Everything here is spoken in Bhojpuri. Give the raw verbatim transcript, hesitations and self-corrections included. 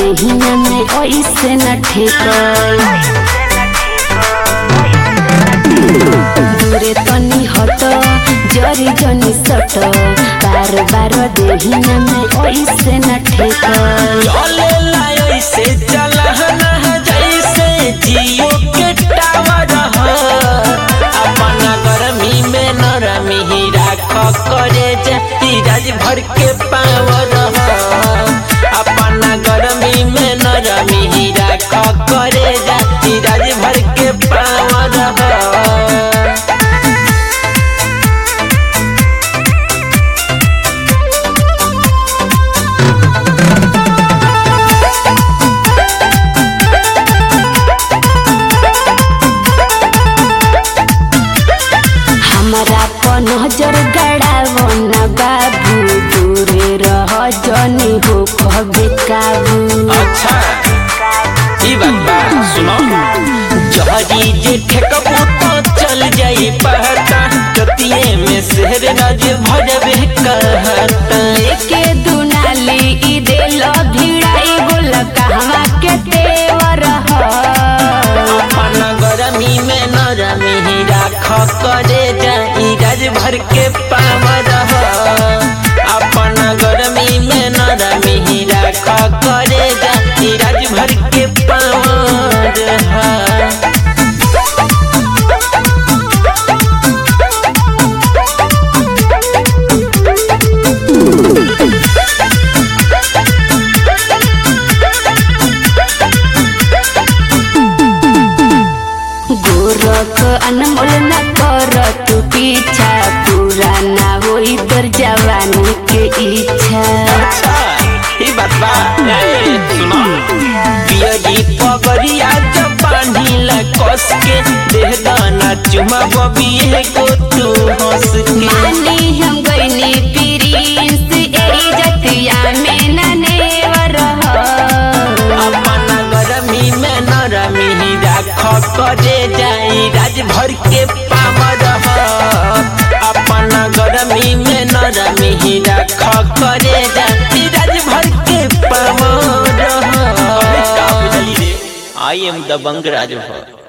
देहिया में ऐसे न ठेकल दूरे तनी हट जरी जनी सट बार बार देहिया में ऐसे न ठेकल चले लायो ऐसे चलहना जैसे जियो के टावर अपना गर्मी में नरमी ही राख करे जाती राज भर के पावर अपना गर्मी में नरमी ही राख करे जाती राज भर के पावर हमारा पर नजर गड़ावो न बाबू दूरे रह जनी हो कहबे काबू। अच्छा ई बात बा सुनो जहरी जे ठेकबू तो चल जाई पहता जतिये में शहर राज भरबे कहता लेके दुनाली ई देल भिड़ाई बोल कहवा के तेवर ह अपना गरमी में नरमी ही राख करे जाई राज भर के पावर अपना गरमी में नरमी ही राख करे जाई राज भर के पावर गोरख अनमोल न कर तू पीछा पूरा ना होई तर जवानी के इच्छा। अच्छा ई बात बा ए सुनो बियरी पगड़िया जब बांधिला कस के देह दाना चुमा बबी है को तू हंस के मानी हम गईनी प्रिंस एही जतिया में न नेवर ह अपना गरमी में नरमी ही राख करे जाई राज भर के पावर अपना गरमी में नरमी ही राख करे जाई राज भर के पावर आई एम दबंग राज भर।